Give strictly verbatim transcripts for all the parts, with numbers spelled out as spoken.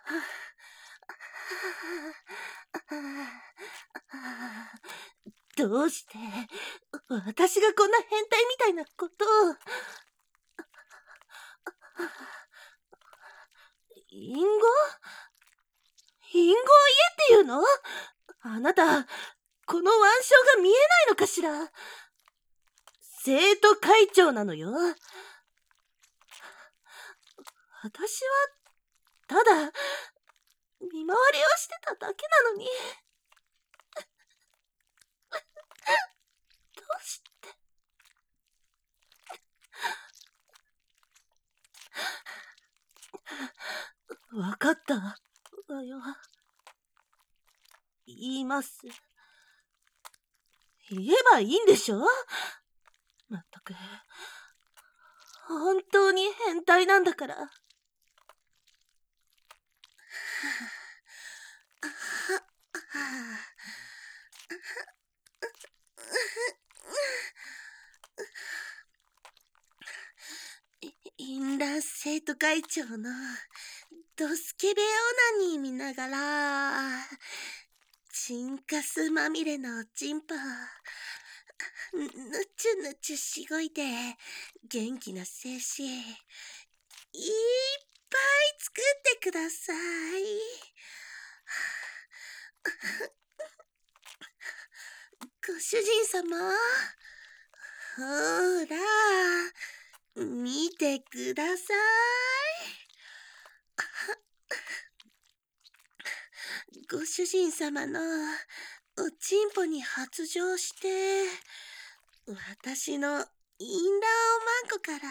どうして私がこんな変態みたいなことを。隠語？隠語を言えっていうの？あなた、この腕章が見えないのかしら？生徒会長なのよ。私はただ見回りをしてただけなのに。どうして？わかったわよ。言います。言えばいいんでしょ？まったく、本当に変態なんだから。淫乱生徒会長のドスケベオナニー見ながら、チンカスまみれのチンポ、ぬちゅぬちゅしごいて元気な精子、いっぱい作ってください。ご主人様、ほら、見てください。ご主人様のおちんぽに発情して、私の淫乱おまんこから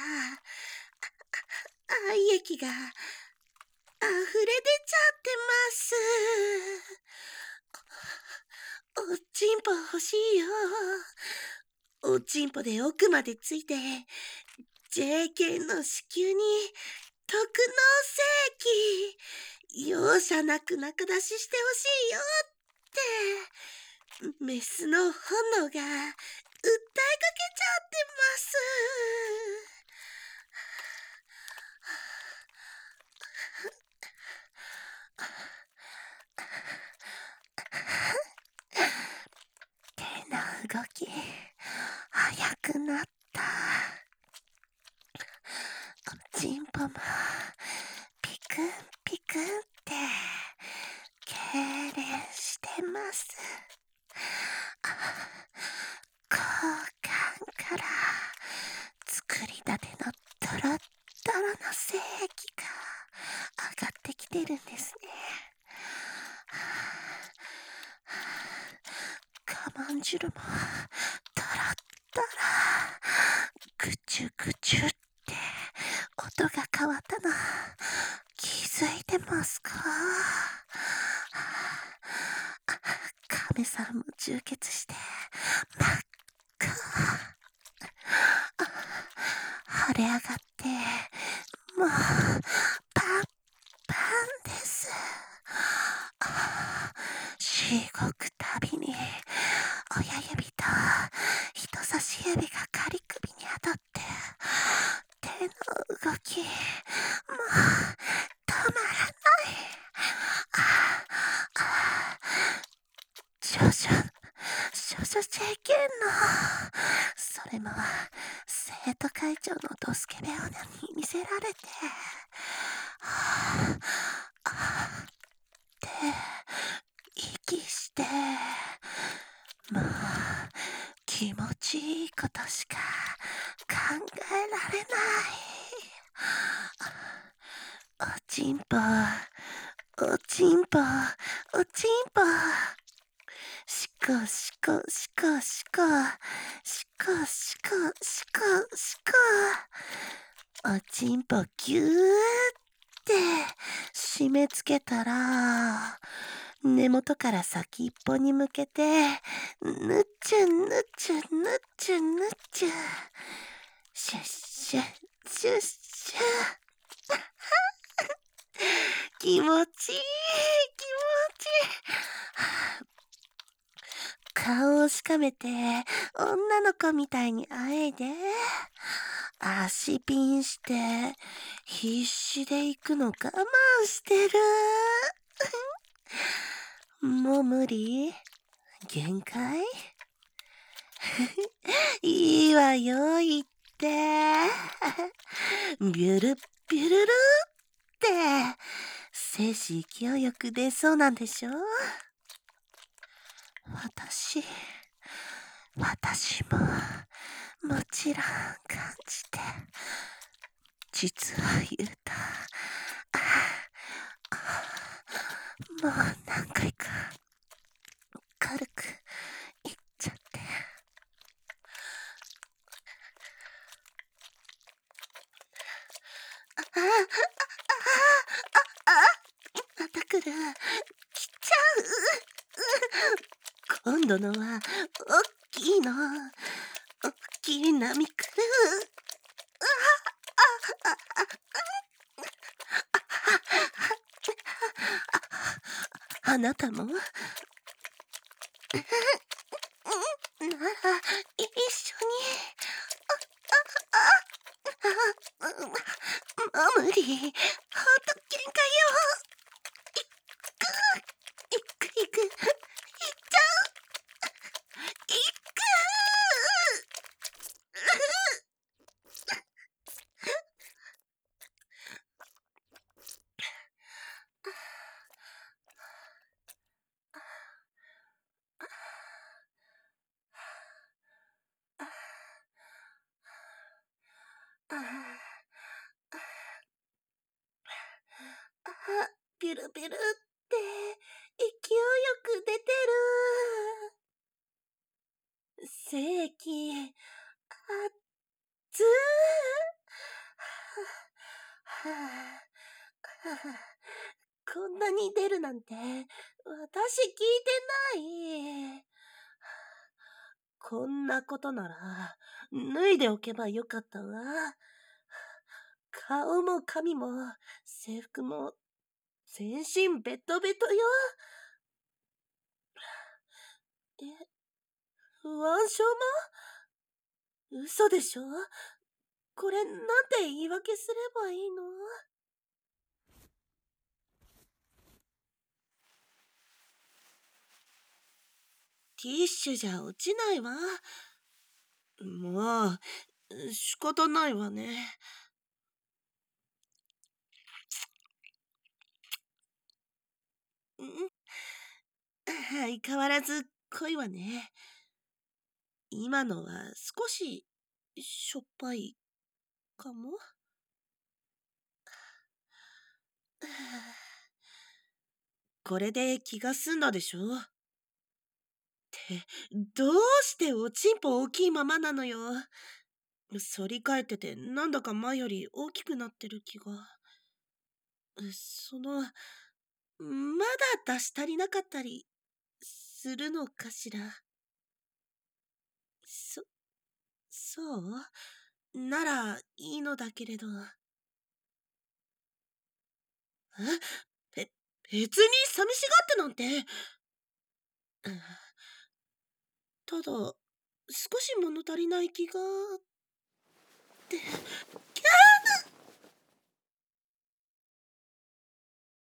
愛液が溢れ出ちゃってます。おちんぽ欲しいよ。おちんぽで奥までついて ジェーケー の子宮に特納精液、容赦なく中出ししてほしいよってメスの本能が訴えかけちゃってます。手の動き速くなった。おちんぽもピクンピクンって痙攣してます。交換から作りたてのトロットロの精液が上がってきてるんですね。我慢汁もトロットロ、ぐちゅぐちゅって音が変わったの気づいてますか？亀さんも充血して真っ赤、腫れ上がってもうパンパンです。しごくたびに親指と人差し指が仮首に当たって手の動きもう止まらない。少々少々ジェーケーのそれも生徒会長のドスケベオナに見せられて、はぁ、あって息して、もう気持ちいいことしか考えられない。おちんぽ、おちんぽ、おちんぽ。しこしこしこしこ、しこしこしこしこ。おちんぽぎゅーって締め付けたら、根元から先っぽに向けて、ぬちゅぬちゅぬちゅぬちゅ。シュッシュッシュッシュッ。気持ちいい気持ちいい。顔をしかめて女の子みたいにあえいで、 足ピンして必死で行くの我慢してる。もう無理？限界？いいわよ言って。ビュルビュルルって精子勢いよく出そうなんでしょ？私、私ももちろん感じて。実は言うた。もう何回か軽く言っちゃって。ああ、ああ、あ、また来る。来ちゃう。今度のはおっきいの。おっきい波来る。あなたもなら一緒に。もう無理。ほんと限界よ。行く行く。行っちゃう。行く。ビュルビュルって勢いよく出てる。精液あっつー。はあはあ、こんなに出るなんて私聞いてない。こんなことなら脱いでおけばよかったわ。顔も髪も制服も全身ベトベトよ。え、腕章も嘘でしょ？これなんて言い訳すればいいの？ティッシュじゃ落ちないわ。もう仕方ないわね。相変わらず濃いわね。今のは少ししょっぱいかも。これで気が済んだでしょ？って、どうしておちんぽ大きいままなのよ。反り返っててなんだか前より大きくなってる気が。その、まだ出し足りなかったりするのかしら。そ、そうならいいのだけれど。え、べ、別に寂しがってなんて。ただ、少し物足りない気が。って。キャー